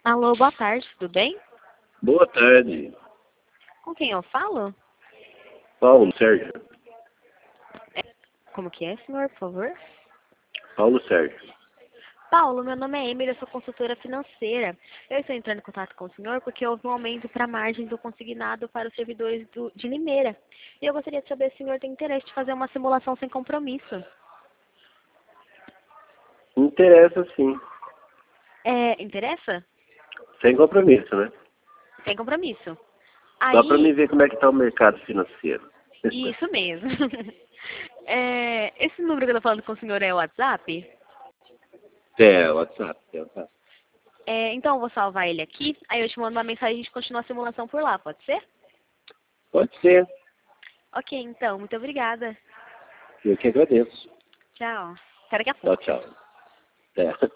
Alô, boa tarde, tudo bem? Boa tarde, Com quem eu falo? Paulo Sérgio. Como que é, senhor, por favor? Paulo Sérgio. Paulo, meu nome é Emily, eu sou consultora financeira. Eu estou entrando em contato com o senhor porque houve um aumento para a margem do consignado para os servidores de Limeira. E eu gostaria de saber se o senhor tem interesse de fazer uma simulação sem compromisso. Interessa sim. Interessa? Sem compromisso, né? Sem compromisso. Só para me Aí, ver como é que está o mercado financeiro. isso mesmo. Esse número que eu estou falando com o senhor é o WhatsApp? WhatsApp. Então eu vou salvar ele aqui, aí eu te mando uma mensagem e a gente continua a simulação por lá, pode ser? Pode ser. Ok, então, muito obrigada. Eu que agradeço. Tchau. Até daqui a Tchau, pouco. tchau. Até.